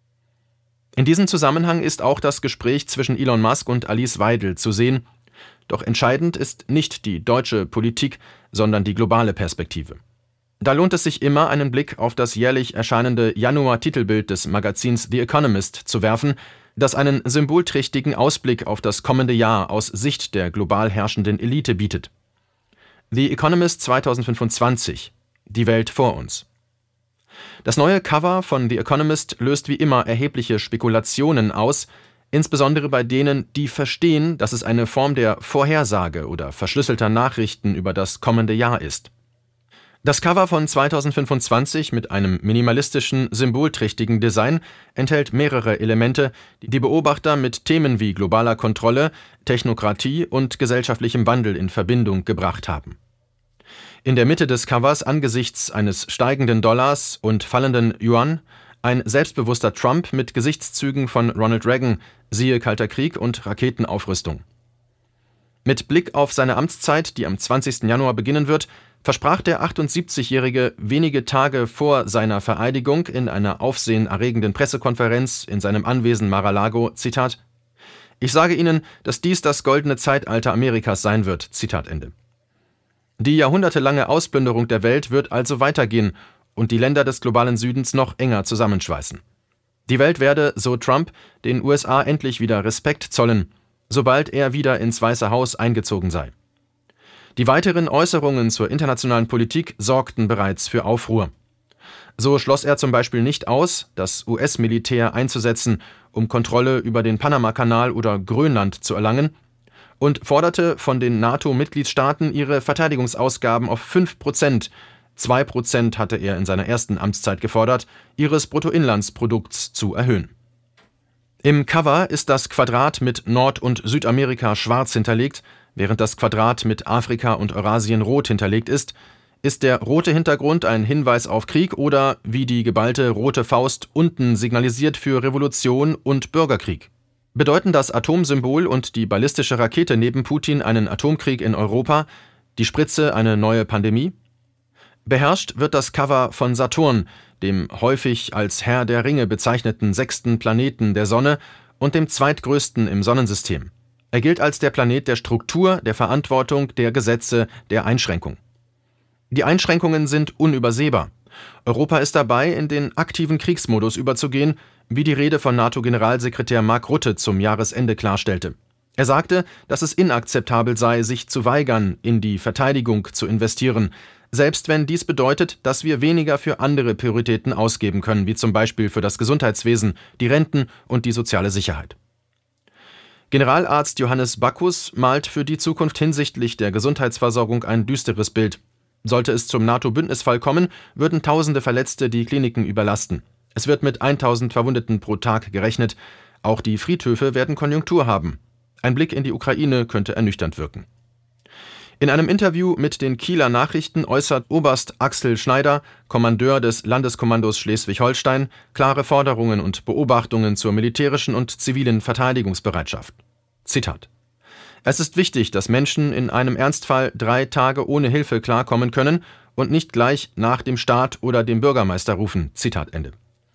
In diesem Zusammenhang ist auch das Gespräch zwischen Elon Musk und Alice Weidel zu sehen. Doch entscheidend ist nicht die deutsche Politik, sondern die globale Perspektive. Da lohnt es sich immer, einen Blick auf das jährlich erscheinende Januar-Titelbild des Magazins The Economist zu werfen, das einen symbolträchtigen Ausblick auf das kommende Jahr aus Sicht der global herrschenden Elite bietet. The Economist zweitausendfünfundzwanzig – Die Welt vor uns. Das neue Cover von The Economist löst wie immer erhebliche Spekulationen aus, insbesondere bei denen, die verstehen, dass es eine Form der Vorhersage oder verschlüsselter Nachrichten über das kommende Jahr ist. Das Cover von zweitausendfünfundzwanzig mit einem minimalistischen, symbolträchtigen Design enthält mehrere Elemente, die die Beobachter mit Themen wie globaler Kontrolle, Technokratie und gesellschaftlichem Wandel in Verbindung gebracht haben. In der Mitte des Covers angesichts eines steigenden Dollars und fallenden Yuan ein selbstbewusster Trump mit Gesichtszügen von Ronald Reagan, siehe Kalter Krieg und Raketenaufrüstung. Mit Blick auf seine Amtszeit, die am zwanzigsten Januar beginnen wird, versprach der achtundsiebzigjährige wenige Tage vor seiner Vereidigung in einer aufsehenerregenden Pressekonferenz in seinem Anwesen Mar-a-Lago, Zitat: »Ich sage Ihnen, dass dies das goldene Zeitalter Amerikas sein wird«, Zitat Ende. Die jahrhundertelange Ausplünderung der Welt wird also weitergehen und die Länder des globalen Südens noch enger zusammenschweißen. Die Welt werde, so Trump, den U S A endlich wieder Respekt zollen, sobald er wieder ins Weiße Haus eingezogen sei. Die weiteren Äußerungen zur internationalen Politik sorgten bereits für Aufruhr. So schloss er zum Beispiel nicht aus, das U S-Militär einzusetzen, um Kontrolle über den Panamakanal oder Grönland zu erlangen, und forderte von den NATO-Mitgliedstaaten, ihre Verteidigungsausgaben auf fünf Prozent, zwei Prozent hatte er in seiner ersten Amtszeit gefordert, ihres Bruttoinlandsprodukts zu erhöhen. Im Cover ist das Quadrat mit Nord- und Südamerika schwarz hinterlegt, während das Quadrat mit Afrika und Eurasien rot hinterlegt ist. Ist der rote Hintergrund ein Hinweis auf Krieg oder, wie die geballte rote Faust unten signalisiert, für Revolution und Bürgerkrieg? Bedeuten das Atomsymbol und die ballistische Rakete neben Putin einen Atomkrieg in Europa, die Spritze eine neue Pandemie? Beherrscht wird das Cover von Saturn, dem häufig als Herr der Ringe bezeichneten sechsten Planeten der Sonne und dem zweitgrößten im Sonnensystem. Er gilt als der Planet der Struktur, der Verantwortung, der Gesetze, der Einschränkung. Die Einschränkungen sind unübersehbar. Europa ist dabei, in den aktiven Kriegsmodus überzugehen, wie die Rede von NATO-Generalsekretär Mark Rutte zum Jahresende klarstellte. Er sagte, dass es inakzeptabel sei, sich zu weigern, in die Verteidigung zu investieren, selbst wenn dies bedeutet, dass wir weniger für andere Prioritäten ausgeben können, wie zum Beispiel für das Gesundheitswesen, die Renten und die soziale Sicherheit. Generalarzt Johannes Bacchus malt für die Zukunft hinsichtlich der Gesundheitsversorgung ein düsteres Bild. Sollte es zum NATO-Bündnisfall kommen, würden tausende Verletzte die Kliniken überlasten. Es wird mit tausend Verwundeten pro Tag gerechnet. Auch die Friedhöfe werden Konjunktur haben. Ein Blick in die Ukraine könnte ernüchternd wirken. In einem Interview mit den Kieler Nachrichten äußert Oberst Axel Schneider, Kommandeur des Landeskommandos Schleswig-Holstein, klare Forderungen und Beobachtungen zur militärischen und zivilen Verteidigungsbereitschaft. Zitat: Es ist wichtig, dass Menschen in einem Ernstfall drei Tage ohne Hilfe klarkommen können und nicht gleich nach dem Staat oder dem Bürgermeister rufen. Zitat Ende.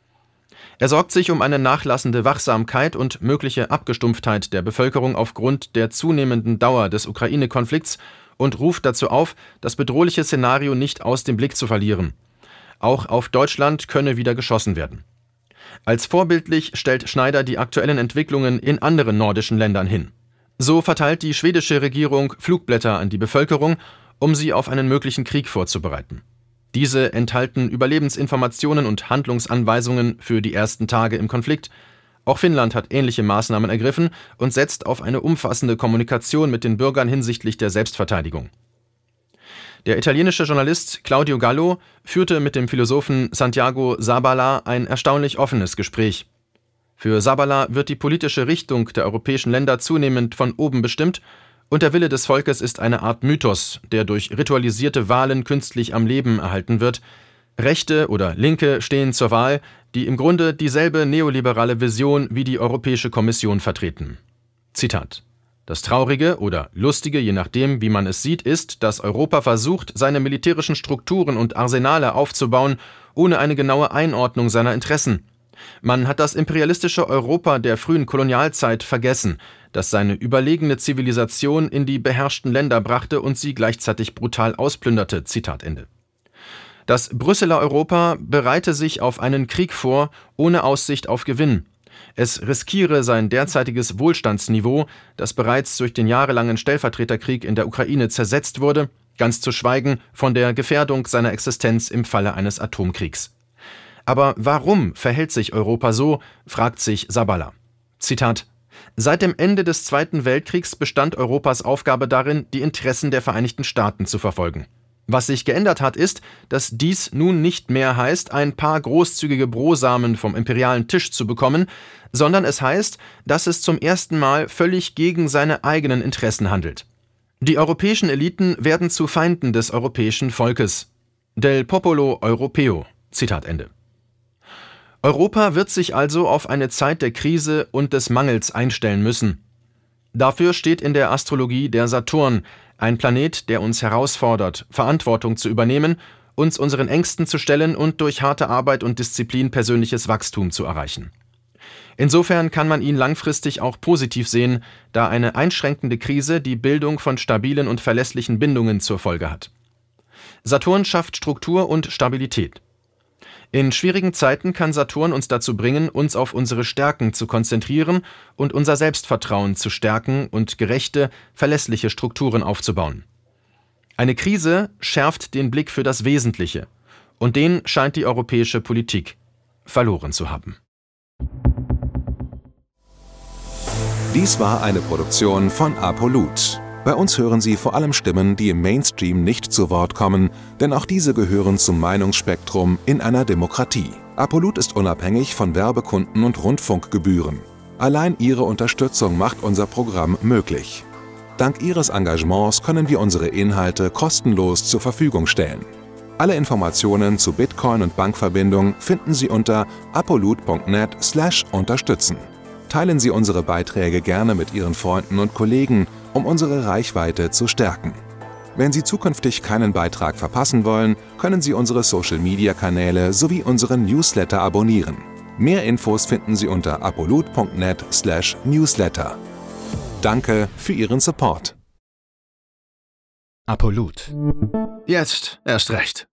Er sorgt sich um eine nachlassende Wachsamkeit und mögliche Abgestumpftheit der Bevölkerung aufgrund der zunehmenden Dauer des Ukraine-Konflikts und ruft dazu auf, das bedrohliche Szenario nicht aus dem Blick zu verlieren. Auch auf Deutschland könne wieder geschossen werden. Als vorbildlich stellt Schneider die aktuellen Entwicklungen in anderen nordischen Ländern hin. So verteilt die schwedische Regierung Flugblätter an die Bevölkerung, um sie auf einen möglichen Krieg vorzubereiten. Diese enthalten Überlebensinformationen und Handlungsanweisungen für die ersten Tage im Konflikt. Auch Finnland hat ähnliche Maßnahmen ergriffen und setzt auf eine umfassende Kommunikation mit den Bürgern hinsichtlich der Selbstverteidigung. Der italienische Journalist Claudio Gallo führte mit dem Philosophen Santiago Zabala ein erstaunlich offenes Gespräch. Für Zabala wird die politische Richtung der europäischen Länder zunehmend von oben bestimmt und der Wille des Volkes ist eine Art Mythos, der durch ritualisierte Wahlen künstlich am Leben erhalten wird. Rechte oder Linke stehen zur Wahl, die im Grunde dieselbe neoliberale Vision wie die Europäische Kommission vertreten. Zitat: Das Traurige oder Lustige, je nachdem, wie man es sieht, ist, dass Europa versucht, seine militärischen Strukturen und Arsenale aufzubauen, ohne eine genaue Einordnung seiner Interessen. Man hat das imperialistische Europa der frühen Kolonialzeit vergessen, das seine überlegene Zivilisation in die beherrschten Länder brachte und sie gleichzeitig brutal ausplünderte. Zitat Ende. Das Brüsseler Europa bereite sich auf einen Krieg vor, ohne Aussicht auf Gewinn. Es riskiere sein derzeitiges Wohlstandsniveau, das bereits durch den jahrelangen Stellvertreterkrieg in der Ukraine zersetzt wurde, ganz zu schweigen von der Gefährdung seiner Existenz im Falle eines Atomkriegs. Aber warum verhält sich Europa so, fragt sich Zabala. Zitat: Seit dem Ende des Zweiten Weltkriegs bestand Europas Aufgabe darin, die Interessen der Vereinigten Staaten zu verfolgen. Was sich geändert hat, ist, dass dies nun nicht mehr heißt, ein paar großzügige Brosamen vom imperialen Tisch zu bekommen, sondern es heißt, dass es zum ersten Mal völlig gegen seine eigenen Interessen handelt. Die europäischen Eliten werden zu Feinden des europäischen Volkes. Del popolo europeo. Zitat Ende. Europa wird sich also auf eine Zeit der Krise und des Mangels einstellen müssen. Dafür steht in der Astrologie der Saturn, ein Planet, der uns herausfordert, Verantwortung zu übernehmen, uns unseren Ängsten zu stellen und durch harte Arbeit und Disziplin persönliches Wachstum zu erreichen. Insofern kann man ihn langfristig auch positiv sehen, da eine einschränkende Krise die Bildung von stabilen und verlässlichen Bindungen zur Folge hat. Saturn schafft Struktur und Stabilität. In schwierigen Zeiten kann Saturn uns dazu bringen, uns auf unsere Stärken zu konzentrieren und unser Selbstvertrauen zu stärken und gerechte, verlässliche Strukturen aufzubauen. Eine Krise schärft den Blick für das Wesentliche, und den scheint die europäische Politik verloren zu haben. Dies war eine Produktion von Apolut. Bei uns hören Sie vor allem Stimmen, die im Mainstream nicht zu Wort kommen, denn auch diese gehören zum Meinungsspektrum in einer Demokratie. Apolut ist unabhängig von Werbekunden und Rundfunkgebühren. Allein Ihre Unterstützung macht unser Programm möglich. Dank Ihres Engagements können wir unsere Inhalte kostenlos zur Verfügung stellen. Alle Informationen zu Bitcoin und Bankverbindung finden Sie unter apolut punkt net slash unterstützen. Teilen Sie unsere Beiträge gerne mit Ihren Freunden und Kollegen, um unsere Reichweite zu stärken. Wenn Sie zukünftig keinen Beitrag verpassen wollen, können Sie unsere Social-Media-Kanäle sowie unseren Newsletter abonnieren. Mehr Infos finden Sie unter apolut punkt net slash newsletter. Danke für Ihren Support. Apolut. Jetzt erst recht.